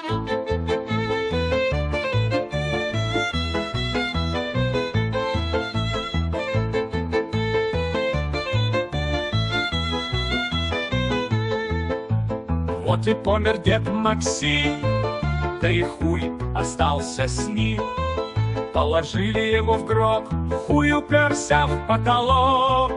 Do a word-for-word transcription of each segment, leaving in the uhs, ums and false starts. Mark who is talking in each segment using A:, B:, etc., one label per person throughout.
A: Вот и помер дед Максим, да и хуй остался с ним. Положили его в гроб, хуй уперся в потолок.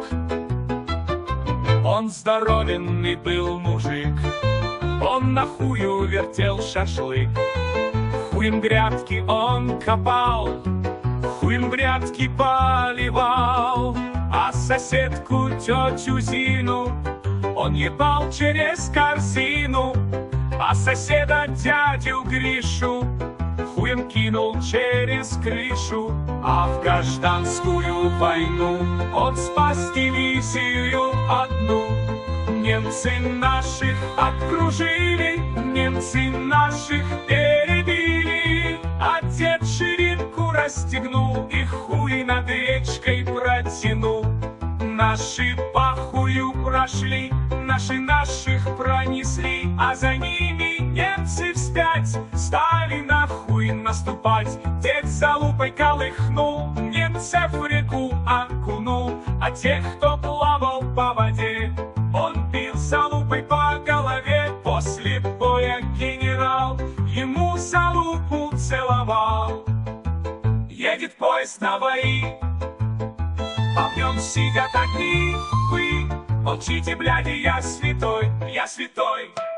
A: Он здоровенный был мужик, он на хую вертел шашлык. Хуем грядки он копал, хуем грядки поливал, а соседку тетю Зину он ебал через корзину, а соседа дядю Гришу хуем кинул через крышу. А в гражданскую войну он спас дивизию одну. Немцы наших окружили, немцы наших перебили, а дед ширинку расстегнул и хуй над речкой протянул. Наши по хую прошли, наши наших пронесли, а за ними немцы вспять стали на хуй наступать. Дед залупой колыхнул, немцев в реку окунул, а тех, кто плавал по воде, он бил залупой по голове. После боя генерал ему залупу целовал. Едет поезд на бои, а в нем сидят одни вы. Молчите, бляди, я святой, я святой.